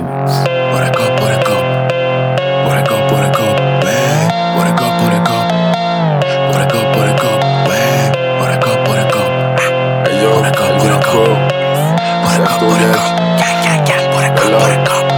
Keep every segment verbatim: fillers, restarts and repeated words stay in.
remix. Wake up, wake up, wake up, wake up, wake up, wake up, wake up, wake up, wake up, wake up. Hey yo, wake up, wake up, wake up, wake up, yeah, yeah, yeah, wake up, wake up.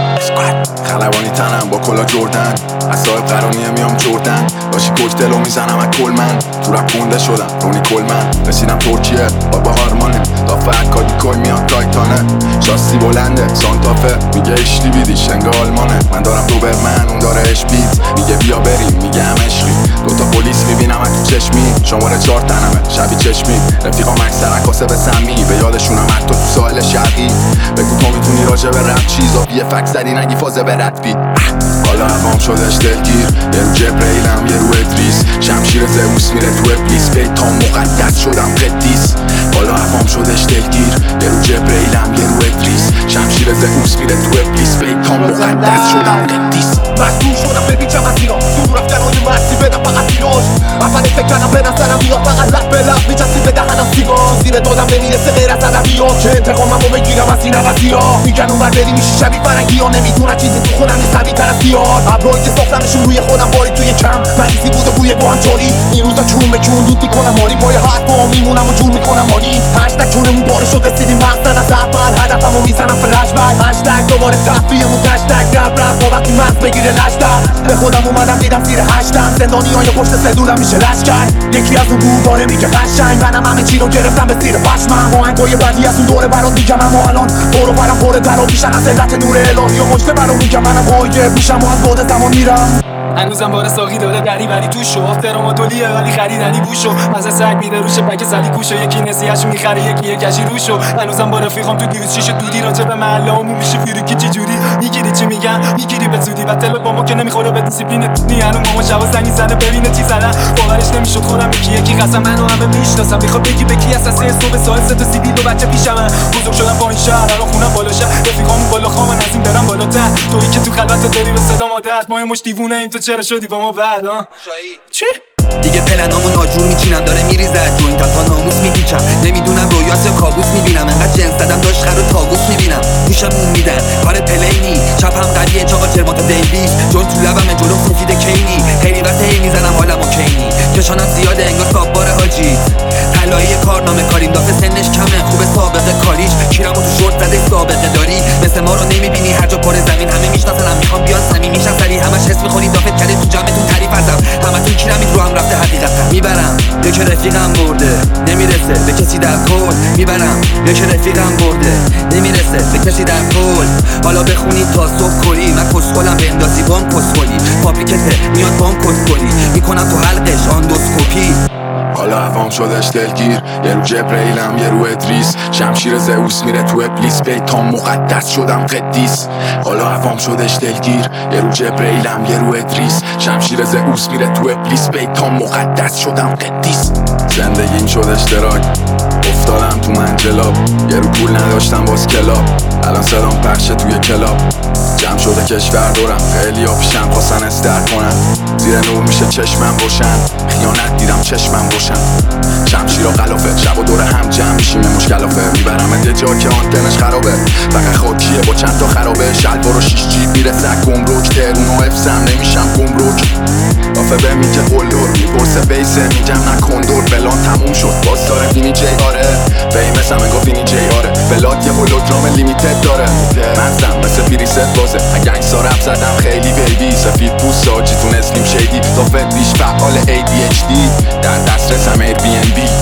خلبانی تنم با کلا جردن از صاحب قرانیه میام جردن باشی کوکتلو میزنم از کل من تو رپ گنده شدم رونی کل من رسیدم ترکیه با با هارمانه دافه اکادی کوی میان تایتانه شاستی بلنده سانتافه میگه اشتی بیدیش انگه آلمانه من دارم دوبرمن اون داره اش بیت میگه بیا بریم میگه هم عشقی دوتا پلیس میبینم تو چشمی شماره چار تنمه شبی چشمی رفیقام اکثر عکاسه به سمی به یادشونم حتی تو ساحل شرقی بگو تو میتونی راجع به رپ چیزا بیه فکس زدی نگی فازه به رد بی حالا هوام شدش دلگیر یه رو جبریلم یه رو ادریس شمشیر زئوس میره تو ابلیس بیت تا مقدس شدم قدیس حالا هوام شدش دلگیر یه رو جبریلم یه رو ادریس شمشیر زئوس میره تو ابلیس بیت تا مقدس شدم قدیس مجبور شدم بپیچم از ایران دور رفتن های مرسی بدم فقط ایراج اول فکر کردم به نظرم میاد فقط لب به لب میچستی به دهنم سیگار زیر دادم نمیرسه غیر از ادبیات که انتقاممو بگیرم از این عوضی‌ها میگن اونور بری میشی شبیه فرنگی‌ها نمیدونن چیزی تو خونم نیست قوی‌تر از دیار ابرایی که ساختمشون روی خودم باری توی کم مریضی بود و بوی گوهم جاری این روزا چون به چون دود میکنم ماری پای حرفا میمونم و جور میکنم ماری هشتگ چونمون باره شد رسیدیم مقصد از اول هدفمو میزنم فلش بک هشتگ دوباره تفریحمون گشتگ رپ رپ تا وقتی مغز بگیره لشتر به خودم اومدم دیدم زیر هشتم زندانیای پشت سدولم میشه لشکر یکی از اون بوباره میگه قشنگ منم همه چی رو گرفتم به زیر پشمم آهنگای بدی از اون دوره برات میگم اما الان برو برم پر درا بیشن از علت نور الهی و مجده برام میگم منم غایب میشم و از بعد زمان میرم هنوزم بار ساقی داره دری ولی تو شو افترام و دولیه ولی خریدنی بوشو از سگ میده روش پک زدی کوشو یکی نسیهشو میخره یکی یکشی روشو هنوزم با رفیقام تو دیوز شیشه دودی راجع به محله همون میشه فیروکی چه جوری میگیری چی میگن میگیری به زودی بتل با ما که نمیخوره به دیسیپلین نی هنوز ماما شبا زنی زنه ببینه چی زدن باورش نمیشد خودم یکی یکی قسم منو همه میشناسم میخواد بگی به کی اساس صبح سال سه تا سیبیل و بچه پیشم بزرگ شدم با این شهر الان خونم بالا شهر رفیقام بالا خام از این برم بالاتر تویی که تو خلوت داری به صدا مادر ما مش دیوونه ایم تو چرا شدی با ما بعد ها چی دیگه پلنامو ناجور میچینم داره میریزه جوین تا تا ناموس میپیچم نمیدونم رویاست یا کابوس میبینم انقدر جنس زدم داشت خر و تابوس میبینم گوشمون میدن کار پلینی چپم قویه چاقا چرمات دیویس جون تو لبم جلو سفید کینی خیلی وقت هی میزنم حالمو کینی کشانم زیاده انگار ساببار حاجی طلایی کارنامه کاریم دافه سنش کمه خوبه سابقه کاریش کیرمو تو شورت زده سابقه داری مثل ما رو نمیبینی هر جا پر زمین همه میشناسنم میخوام بیان صمیمی میشن سری همش حس میخوری دافت کرده تو جمعتون تعریف ازم همتون کیرمید رو هم رفته حقیقتا میبرم یکی رفیقم برده نمیرسه به کسی در کل میبرم یکی رفیقم برده نمیرسه به کسی در کل حالا بخونی تا صبح کلی من کسخلم به اندازی بام کسخلی پاپلیکته میاد بام کسخلی میکنم تو حلقش آندوسکوپی حالا هوام شدش دلگیر یه رو جبریلم یه رو ادریس شمشیر زئوس میره تو ابلیس بیت تا مقدس شدم قدیس حالا هوام شدش دلگیر یه رو جبریلم یه رو ادریس شمشیر زئوس میره تو ابلیس بیت تا مقدس شدم قدیس زندگیم شدش دراگ افتادم تو منجلاب یه رو پول نداشتم باز کلاب الان صدام پخشه توی کلاب جمع شده کشور دورم خیلی ها پیشم خواستن استر کنن زیر نور میشه چشمم روشن خیانت دیدم چشمم روشن شمشیر و غلافه شب و دور هم جمع میشیم مشکلافه میبرم یه جا که آنتنش خرابه فقط خاکیه با چند تا خرابه شلوار و شیش جیب میرسه گمرک ترون و افسم نمیشم گمرک دافه به میگه قلدر میپرسه بیسه میگم نکن دور بلان تموم شد باز داره فینی جی آره فیمس هم انگاه فینی جی آره بلاد یه هولوگرام لیمیتد داره مغزم مثل فریست بازه اگه این سا رپ زدم خیلی بیبی سفید پوست ساجی تو نسلیم شیدی دافه بیش فعال ای دی اچ دی در دسترسم ایر بی ان بی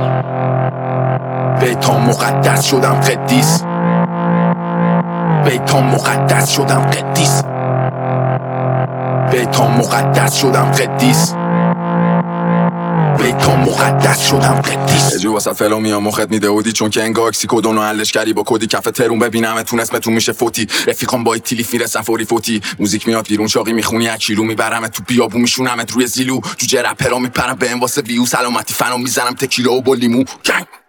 بیتا مقدس شدم قدیس بیتا مقدس شدم قدیس بیتا مقدس شدم قدیس بیتا مقدس شدم قدیس اجو واسه فلو میام مخت میده اودی چون که انگار اکسی کدونو حلش کردی با کدی کف ترون ببینم تون اسمتون میشه فوتی رفیقام با تیلیف میرسن فوری فوتی موزیک میاد بیرون چاقی میخونی اکیلو میبرم تو بیابو میشونمت روی زیلو جو رپرا میپرم به واسه ویو سلامتی فنو میزنم تکیلا و با لیمو